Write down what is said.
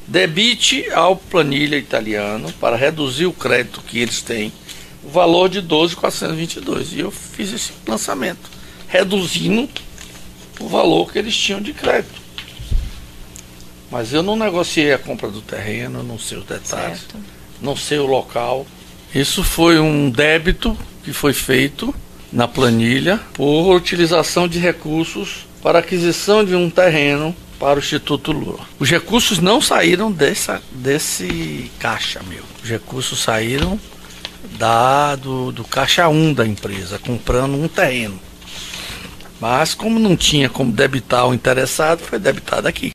debite ao planilha italiano para reduzir o crédito que eles têm, o valor de 12.422. E eu fiz esse lançamento, reduzindo o valor que eles tinham de crédito. Mas eu não negociei a compra do terreno, não sei os detalhes, certo, não sei o local. Isso foi um débito que foi feito na planilha por utilização de recursos para aquisição de um terreno para o Instituto Lula. Os recursos não saíram desse caixa meu. Os recursos saíram do caixa 1 da empresa, comprando um terreno. Mas como não tinha como debitar o interessado, foi debitado aqui.